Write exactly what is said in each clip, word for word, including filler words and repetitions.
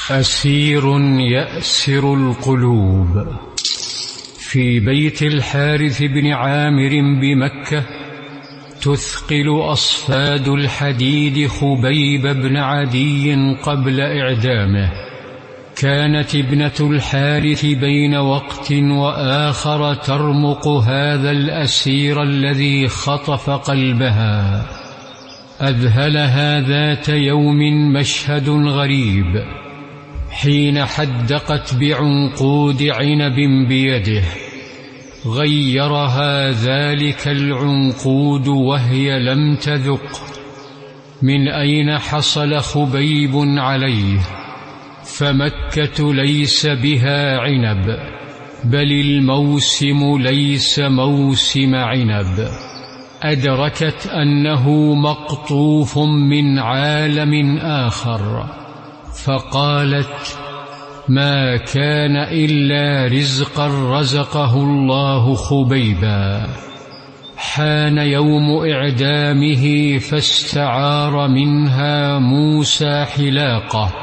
أسير يأسر القلوب. في بيت الحارث بن عامر بمكة تثقل أصفاد الحديد خبيب بن عدي قبل إعدامه. كانت ابنة الحارث بين وقت وآخر ترمق هذا الأسير الذي خطف قلبها. أذهلها ذات يوم مشهد غريب حين حدقت بعنقود عنب بيده. غيرها ذلك العنقود وهي لم تذق من أين حصل خبيب عليه، فمكة ليس بها عنب، بل الموسم ليس موسم عنب. أدركت أنه مقطوف من عالم آخر، فقالت: ما كان إلا رزقا رزقه الله خبيبا. حان يوم إعدامه فاستعار منها موسى حلاقة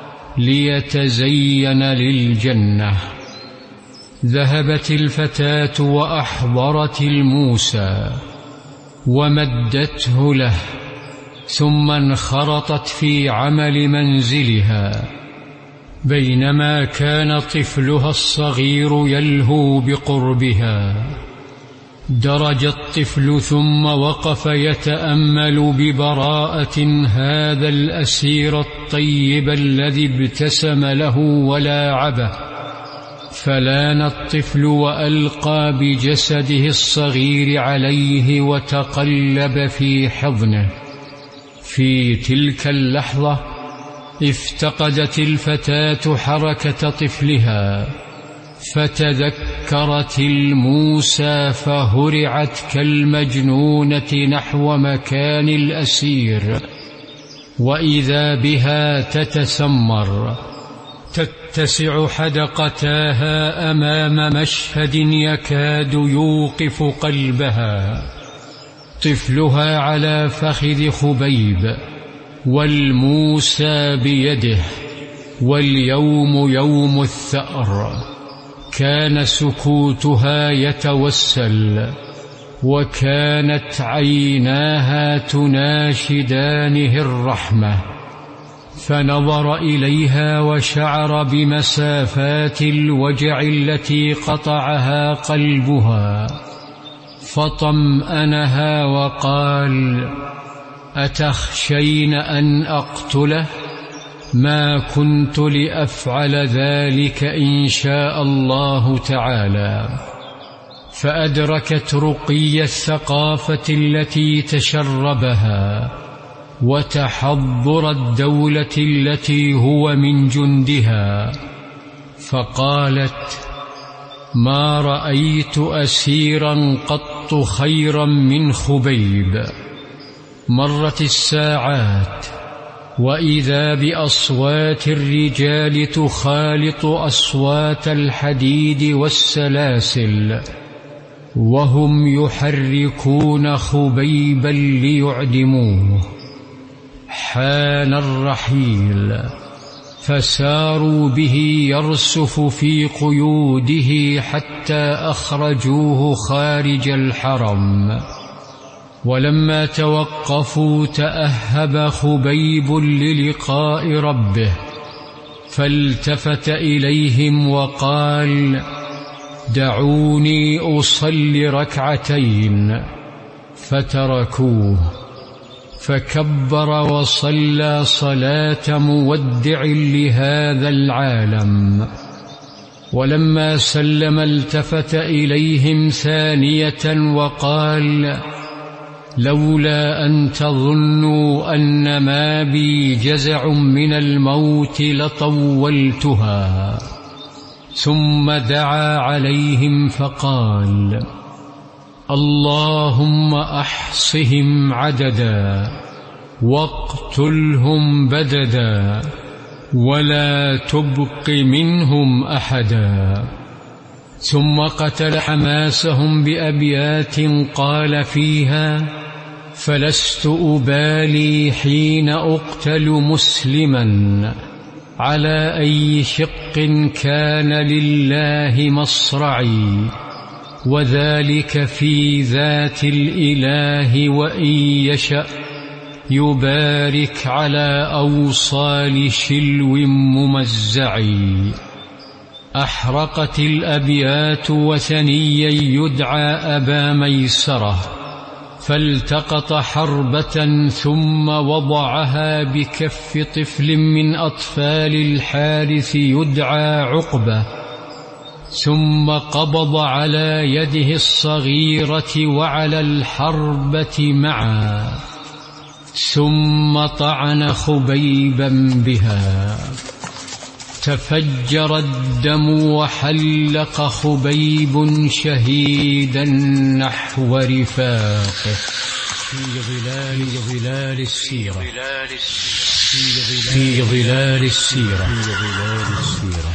ليتزين للجنة. ذهبت الفتاة وأحضرت الموسى ومدته له، ثم انخرطت في عمل منزلها. بينما كان طفلها الصغير يلهو بقربها، درج الطفل ثم وقف يتأمل ببراءة هذا الأسير الطيب الذي ابتسم له ولاعبه. فلان الطفل وألقى بجسده الصغير عليه وتقلب في حضنه. في تلك اللحظة افتقدت الفتاة حركة طفلها، فتذكرت الموسى فهرعت كالمجنونة نحو مكان الأسير، وإذا بها تتسمر تتسع حدقتاها أمام مشهد يكاد يوقف قلبها. طفلها على فخذ خبيب، والموسى بيده، واليوم يوم الثأر. كان سكوتها يتوسل، وكانت عيناها تناشدانه الرحمة. فنظر إليها وشعر بمسافات الوجع التي قطعها قلبها، فطمأنها وقال: أتخشين أن أقتله؟ ما كنت لأفعل ذلك إن شاء الله تعالى. فأدركت رقي الثقافة التي تشربها وتحضر الدولة التي هو من جندها، فقالت: ما رأيت أسيرا قط خيرا من خبيب. مرت الساعات، وإذا بأصوات الرجال تخالط أصوات الحديد والسلاسل، وهم يحركون خبيبا ليعدموه. حان الرحيل، فساروا به يرسف في قيوده حتى أخرجوه خارج الحرم. ولما توقفوا تأهب خبيب للقاء ربه، فالتفت إليهم وقال: دعوني أصلي ركعتين. فتركوه، فكبر وصلى صلاة مودع لهذا العالم. ولما سلم التفت إليهم ثانية وقال: لولا أن تظنوا أن ما بي جزع من الموت لطولتها. ثم دعا عليهم فقال: اللهم أحصهم عددا، واقتلهم بددا، ولا تبق منهم أحدا. ثم قتل حماسهم بأبيات قال فيها: فلست أبالي حين أقتل مسلما على أي شق كان لله مصرعي، وذلك في ذات الإله، وإن يشأ يبارك على أوصال شلو ممزعي. أحرقت الأبيات وثنيا يدعى أبا ميسرة، فالتقط حربة ثم وضعها بكف طفل من أطفال الحارث يدعى عقبة، ثم قبض على يده الصغيرة وعلى الحربة معا، ثم طعن خبيبا بها، تفجر الدم وحلق خبيب شهيدا نحو رفاقه. في ظلال ظلال السيرة، في ظلال السيرة، في ظلال السيرة.